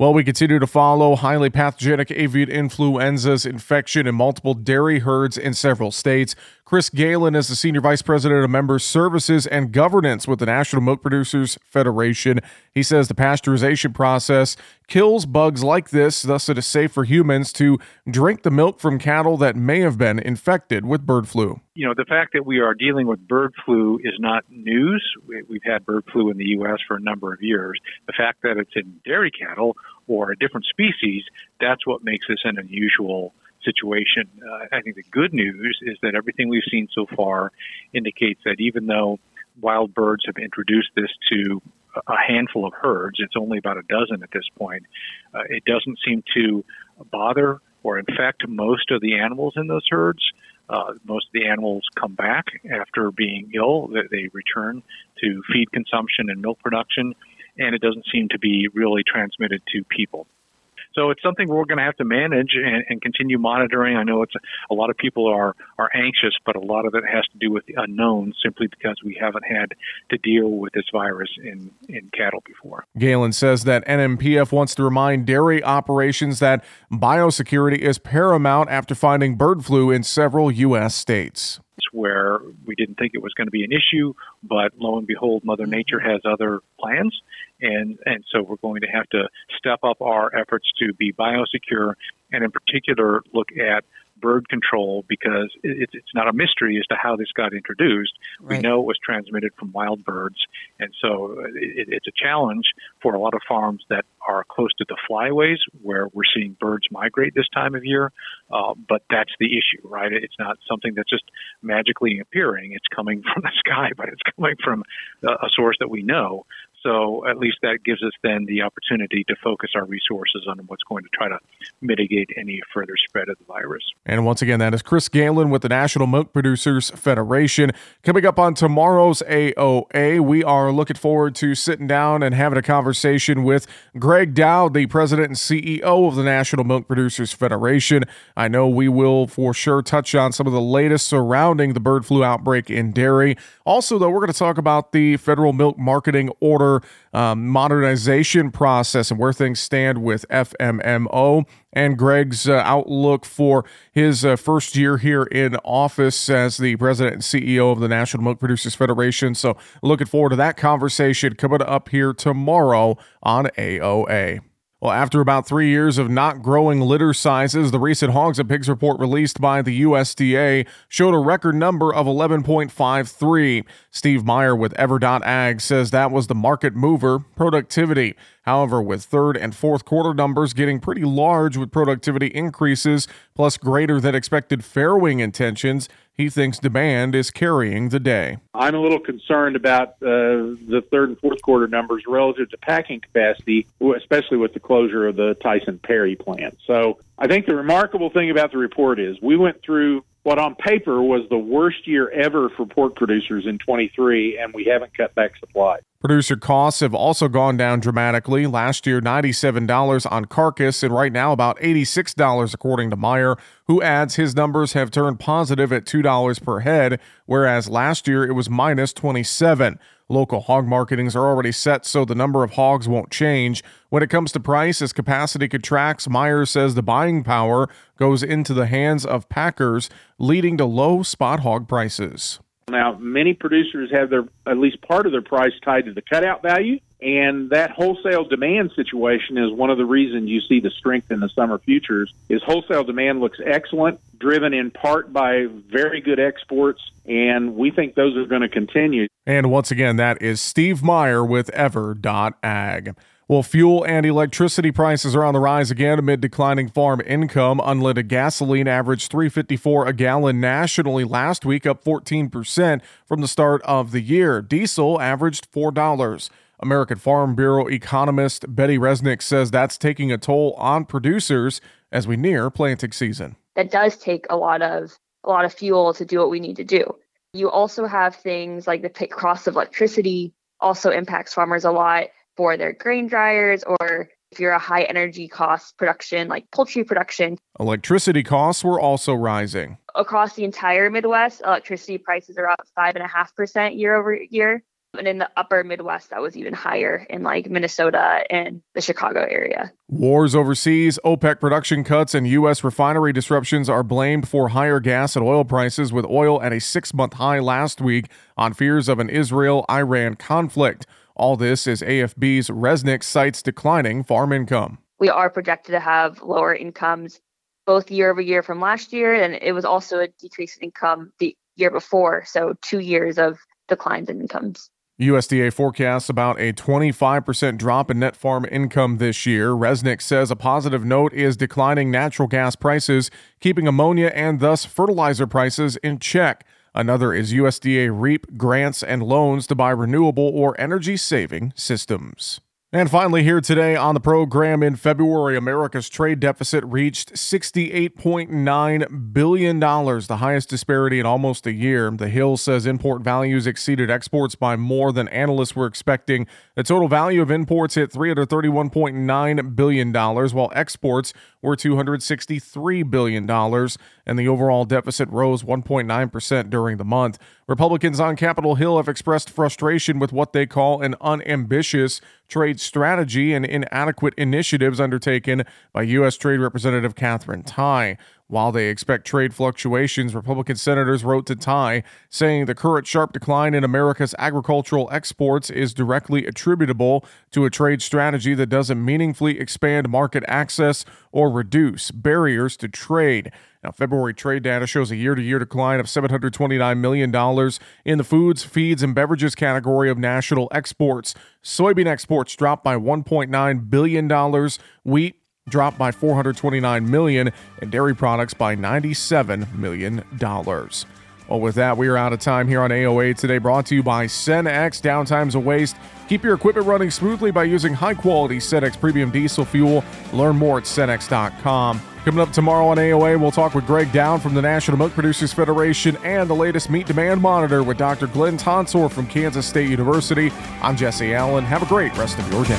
Speaker 2: Well, we continue to follow highly pathogenic avian influenza's infection in multiple dairy herds in several states. Chris Galen is the Senior Vice President of Member Services and Governance with the National Milk Producers Federation. He says the pasteurization process kills bugs like this, thus it is safe for humans to drink the milk from cattle that may have been infected with bird flu.
Speaker 6: You know, the fact that we are dealing with bird flu is not news. We've had bird flu in the U S for a number of years. The fact that it's in dairy cattle or a different species, that's what makes this an unusual situation. Uh, I think the good news is that everything we've seen so far indicates that even though wild birds have introduced this to a handful of herds, it's only about a dozen at this point, uh, it doesn't seem to bother or infect most of the animals in those herds. Uh, most of the animals come back after being ill. They, they return to feed consumption and milk production, and it doesn't seem to be really transmitted to people. So it's something we're going to have to manage and, and continue monitoring. I know it's a, a lot of people are, are anxious, but a lot of it has to do with the unknown simply because we haven't had to deal with this virus in, in cattle before.
Speaker 2: Galen says that N M P F wants to remind dairy operations that biosecurity is paramount after finding bird flu in several U S states.
Speaker 6: Where we didn't think it was going to be an issue, but lo and behold, Mother Nature has other plans. And, and so we're going to have to step up our efforts to be biosecure and in particular look at bird control because it, it's not a mystery as to how this got introduced. Right. We know it was transmitted from wild birds. And so it, it's a challenge for a lot of farms that are close to the flyways where we're seeing birds migrate this time of year. Uh, but that's the issue, right? It's not something that's just magically appearing. It's coming from the sky, but it's coming from a source that we know. So at least that gives us then the opportunity to focus our resources on what's going to try to mitigate any further spread of the virus.
Speaker 2: And once again, that is Chris Galen with the National Milk Producers Federation. Coming up on tomorrow's A O A, we are looking forward to sitting down and having a conversation with Greg Dowd, the president and C E O of the National Milk Producers Federation. I know we will for sure touch on some of the latest surrounding the bird flu outbreak in dairy. Also, though, we're going to talk about the federal milk marketing order um, modernization process and where things stand with F M M O and Greg's uh, outlook for his uh, first year here in office as the president and C E O of the National Milk Producers Federation. So looking forward to that conversation coming up here tomorrow on A O A. Well, after about three years of not growing litter sizes, the recent Hogs and Pigs report released by the U S D A showed a record number of eleven point five three. Steve Meyer with Ever dot Ag says that was the market mover, productivity. However, with third and fourth quarter numbers getting pretty large with productivity increases plus greater than expected farrowing intentions, he thinks demand is carrying the day.
Speaker 8: I'm a little concerned about uh, the third and fourth quarter numbers relative to packing capacity, especially with the closure of the Tyson Perry plant. So I think the remarkable thing about the report is we went through what on paper was the worst year ever for pork producers in twenty-three, and we haven't cut back supply.
Speaker 2: Producer costs have also gone down dramatically. Last year, ninety-seven dollars on carcass, and right now about eighty-six dollars according to Meyer, who adds his numbers have turned positive at two dollars per head, whereas last year it was minus twenty-seven dollars. Local hog marketings are already set, so the number of hogs won't change. When it comes to price, as capacity contracts, Meyer says the buying power goes into the hands of packers, leading to low spot hog prices.
Speaker 8: Now, many producers have their at least part of their price tied to the cutout value, and that wholesale demand situation is one of the reasons you see the strength in the summer futures. Is wholesale demand looks excellent, driven in part by very good exports, and we think those are going to continue.
Speaker 2: And once again, that is Steve Meyer with Ever dot Ag. Well, fuel and electricity prices are on the rise again amid declining farm income. Unleaded gasoline averaged three dollars and fifty-four cents a gallon nationally last week, up fourteen percent from the start of the year. Diesel averaged four dollars. American Farm Bureau economist Betty Resnick says that's taking a toll on producers as we near planting season.
Speaker 9: That does take a lot of a lot of fuel to do what we need to do. You also have things like the cost of electricity also impacts farmers a lot for their grain dryers, or if you're a high energy cost production like poultry production.
Speaker 2: Electricity costs were also rising.
Speaker 9: Across the entire Midwest, electricity prices are up five point five percent year over year. And in the upper Midwest, that was even higher in like Minnesota and the Chicago area.
Speaker 2: Wars overseas, OPEC production cuts, and U S refinery disruptions are blamed for higher gas and oil prices, with oil at a six-month high last week on fears of an Israel-Iran conflict. All this as A F B's Resnick cites declining farm income.
Speaker 9: We are projected to have lower incomes both year over year from last year, and it was also a decrease in income the year before, so two years of declines in incomes.
Speaker 2: U S D A forecasts about a twenty-five percent drop in net farm income this year. Resnick says a positive note is declining natural gas prices, keeping ammonia and thus fertilizer prices in check. Another is U S D A REAP grants and loans to buy renewable or energy-saving systems. And finally, here today on the program, in February, America's trade deficit reached sixty-eight point nine billion dollars, the highest disparity in almost a year. The Hill says import values exceeded exports by more than analysts were expecting. The total value of imports hit three hundred thirty-one point nine billion dollars, while exports were two hundred sixty-three billion dollars, and the overall deficit rose one point nine percent during the month. Republicans on Capitol Hill have expressed frustration with what they call an unambitious trade strategy and inadequate initiatives undertaken by U S Trade Representative Katherine Tai. While they expect trade fluctuations, Republican senators wrote to Tai, saying the current sharp decline in America's agricultural exports is directly attributable to a trade strategy that doesn't meaningfully expand market access or reduce barriers to trade. Now, February trade data shows a year-to-year decline of seven hundred twenty-nine million dollars in the foods, feeds, and beverages category of national exports. Soybean exports dropped by one point nine billion dollars, wheat dropped by four hundred twenty-nine million dollars, and dairy products by ninety-seven million dollars. Well, with that, we are out of time here on A O A Today, brought to you by Cenex. Downtime's a waste. Keep your equipment running smoothly by using high-quality Cenex Premium Diesel Fuel. Learn more at Cenex dot com. Coming up tomorrow on A O A, we'll talk with Greg Down from the National Milk Producers Federation and the latest meat demand monitor with Doctor Glenn Tonsor from Kansas State University. I'm Jesse Allen. Have a great rest of your day.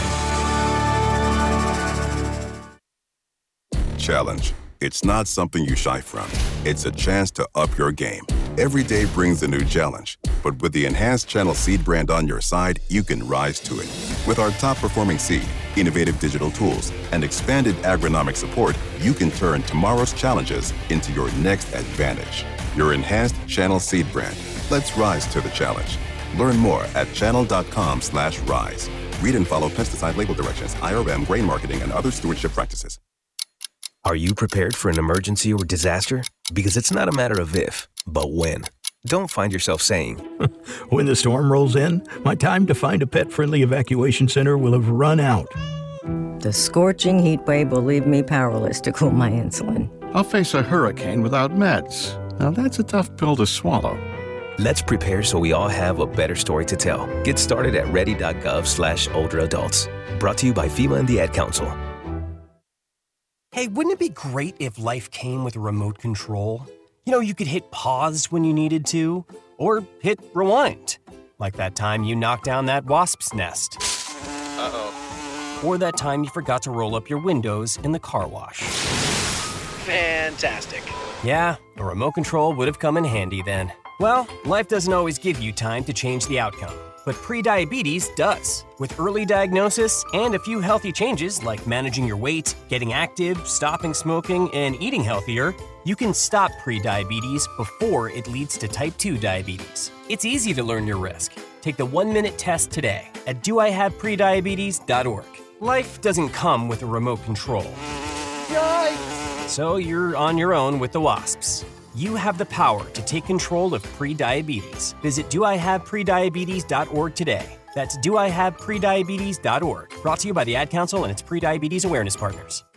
Speaker 10: Challenge. It's not something you shy from. It's a chance to up your game. Every day brings a new challenge, but with the enhanced Channel Seed brand on your side, you can rise to it. With our top-performing seed, innovative digital tools, and expanded agronomic support, you can turn tomorrow's challenges into your next advantage. Your enhanced Channel Seed brand. Let's rise to the challenge. Learn more at channel dot com slash rise. Read and follow pesticide label directions, I R M, grain marketing, and other stewardship practices.
Speaker 11: Are you prepared for an emergency or disaster? Because it's not a matter of if, but when. Don't find yourself saying,
Speaker 12: when the storm rolls in, my time to find a pet-friendly evacuation center will have run out.
Speaker 15: The scorching heat wave will leave me powerless to cool my insulin.
Speaker 24: I'll face a hurricane without meds. Now that's a tough pill to swallow.
Speaker 11: Let's prepare so we all have a better story to tell. Get started at ready.gov slash older adults. Brought to you by FEMA and the Ad Council.
Speaker 25: Hey, wouldn't it be great if life came with a remote control? You know, you could hit pause when you needed to, or hit rewind. Like that time you knocked down that wasp's nest. Uh-oh. Or that time you forgot to roll up your windows in the car wash.
Speaker 26: Fantastic.
Speaker 25: Yeah, a remote control would have come in handy then. Well, life doesn't always give you time to change the outcome. But prediabetes does. With early diagnosis and a few healthy changes like managing your weight, getting active, stopping smoking, and eating healthier, you can stop prediabetes before it leads to type two diabetes. It's easy to learn your risk. Take the one-minute test today at do I have prediabetes dot org. Life doesn't come with a remote control. Yikes! So you're on your own with the wasps. You have the power to take control of prediabetes. Visit do I have prediabetes dot org today. That's do I have prediabetes dot org. Brought to you by the Ad Council and its prediabetes awareness partners.